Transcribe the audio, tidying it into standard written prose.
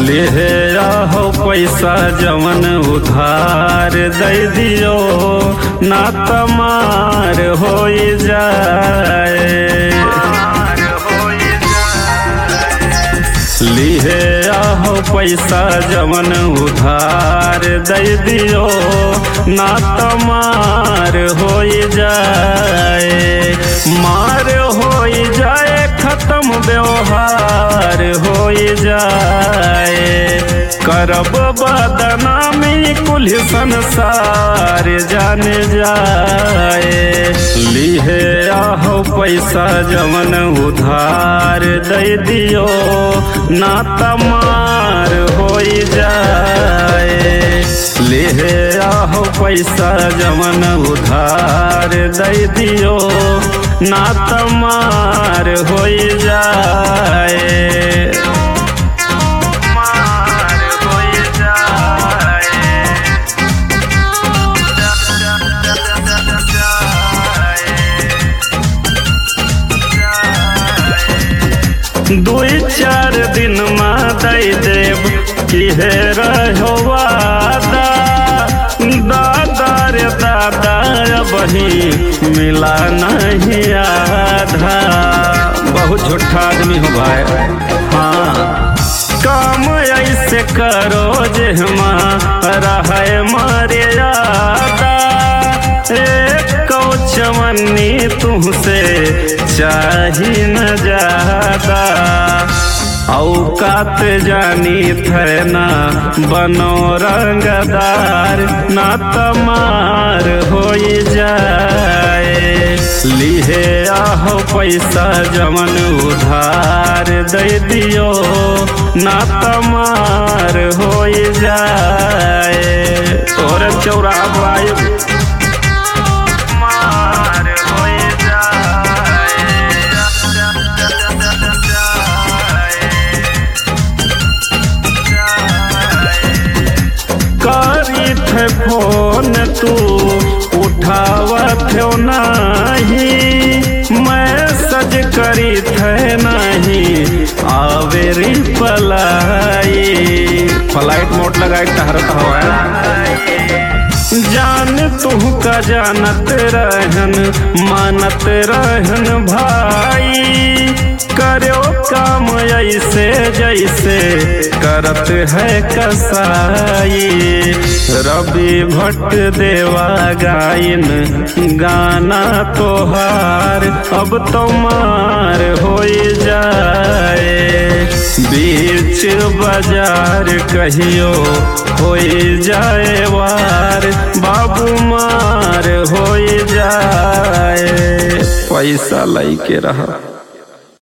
लेहे आहो पैसा जवन उधार दे दियो ना तमार हो जाए। लिहे आहो पैसा जवन उधार दे दियो ना तमार हो जाए। मार हो जाए खत्म व्यवहार हो जाए। करब बदनामी कुल संसार जान जाए। लिहे आहो पैसा जवन उधार दे दियो ना तमार हो जाए। लिहे आहो पैसा जवन उधार दे दियो ना तमार हो जाए। दुई चार दिन में दे देव किहे रहो वादा। दादा रे दादा बही मिला नहीं आधा। बहुत झूठा आदमी हो भाई। हाँ काम ऐसे करो जे हमारा है मारे यादा। एक चवन्नी तुमसे चाही न ज्यादा। औकात जानी थे ना बनो रंगदार ना तमार हो जाए। लिहे आहो पैसा जवन उधार दे दियो ना तमार हो जाए। और चौराहा फोन तू उठावत हो नहीं। मैसेज करी थे नहीं आवेरी फ्लाइट मोड लगाए टहरत हो। जान तू का जानत रहन मानत रहन भाई। करो काम ऐसे जैसे करत है कसाई। रवि भट्ट देवा गायन गाना तोहार अब तुम्हार हो जाए। बीच बाजार कहियो हो जाए वार बाबू मार हो जाए। पैसा लई के रहा।